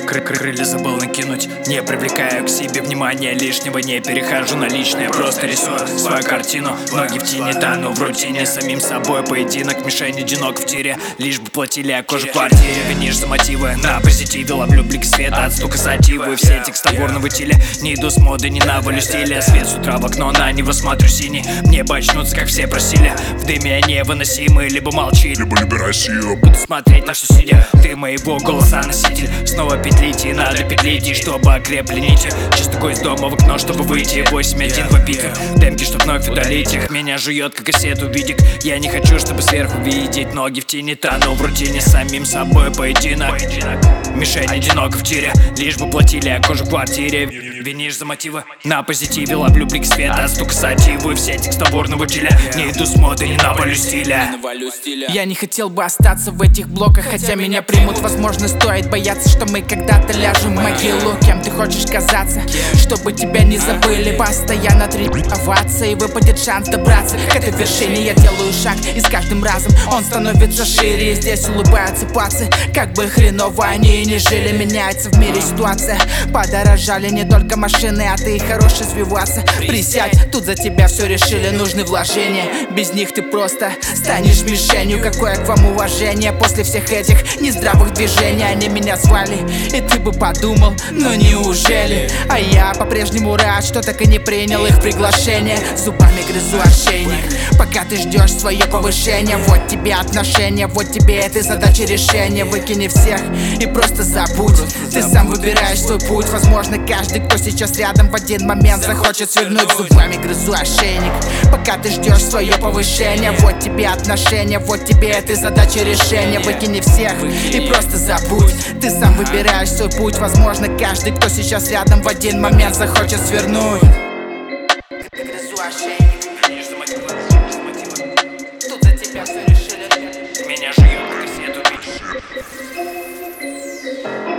Крылья забыл накинуть, не привлекаю к себе внимания лишнего. Не перехожу на личное, просто рисую свою картину. Ноги в тени, тону в рутине, самим собой поединок, мишень одинок в тире. Лишь бы платили о коже в квартире. Винишь за мотивы, на позитиве ловлю блик света от стука сативы. Все текстовор в теле, не иду с моды, не навалю стиля. Свет с утра в окно, на него смотрю синий. Небо очнутся, как все просили. В дыме невыносимы, либо молчи, либо люби Россию. Буду смотреть на что сидя, ты моего голоса носитель. Снова петлить и надо петлить, и чтобы окрепли нити. Чисто такой из дома в окно, чтобы выйти. 8-1 в Питер, демки, чтоб вновь удалить их. Меня жует, как кассету видик. Я не хочу, чтобы сверху видеть. Ноги в тени, тону в рутине, самим собой поединок. Мишень одинок в тире, лишь бы платили о коже в квартире. Винишь за мотивы, на позитиве ловлю блик света от стука сативы. Все текстовор теле, не иду с моды, не навалю стиля. Я не хотел бы остаться в этих блоках, хотя меня примут. Возможно, стоит бояться, что мы когда-то ляжем в могилу. Кем ты хочешь казаться, чтобы тебя не забыли? Постоянно тренироваться, и выпадет шанс добраться к этой вершине. Я делаю шаг, и с каждым разом он становится шире. И здесь улыбаются пацы, как бы хреново они и не жили. Меняется в мире ситуация, подорожали не только машины, а ты хорош развиваться. Присядь, тут за тебя все решили, нужны вложения. Без них ты просто станешь мишенью. Какое к вам уважение после всех этих нездравых движений? Они меня звали, и ты бы подумал, но неужели? А я по-прежнему рад, что так и не принял их приглашение. Зубами грызу ошейник, пока ты ждешь свое повышение. Вот тебе отношения, вот тебе этой задачи решения. Выкини всех и просто забудь. Ты сам выбираешь свой путь. Возможно, каждый, кто сейчас рядом, в один момент захочет свернуть. Зубами грызу ошейник, пока ты ждешь свое повышение. Вот тебе отношения, вот тебе этой задачи решения. Выкини всех и просто забудь. Ты сам выбираешь свой путь. Возможно, каждый, кто сейчас рядом, в один момент захочет свернуть. Грызу ошейник, тут за тебя все решили. Меня жует, как кассету видишь.